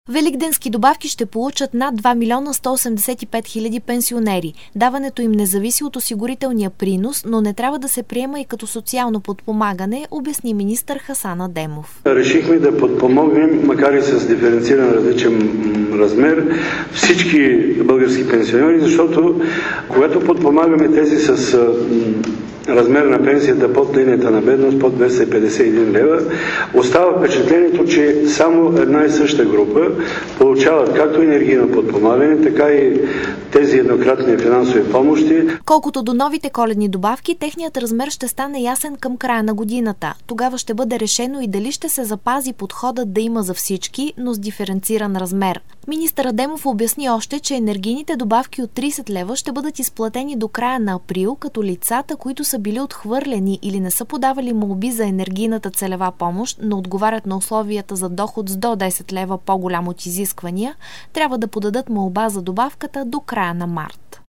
Великденски добавки ще получат над 2 милиона 185 хиляди пенсионери. Даването им не зависи от осигурителния принос, но не трябва да се приема и като социално подпомагане, обясни министър Хасан Адемов. Решихме да подпомогнем, макар и с диференциран различен размер, всички български пенсионери, защото когато подпомагаме тези с размер на пенсията под линията на бедност, под 251 лева, остава впечатлението, че само една и съща група получават както енергийно подпомагане, така и тези еднократни финансови помощи. Колкото до новите коледни добавки, техният размер ще стане ясен към края на годината. Тогава ще бъде решено и дали ще се запази подходът да има за всички, но с диференциран размер. Министър Адемов обясни още, че енергийните добавки от 30 лева ще бъдат изплатени до края на април, като лицата, които са били отхвърлени или не са подавали молби за енергийната целева помощ, но отговарят на условията за доход с до 10 лева по-голям от изисквания, трябва да подадат молба за добавката до края на март.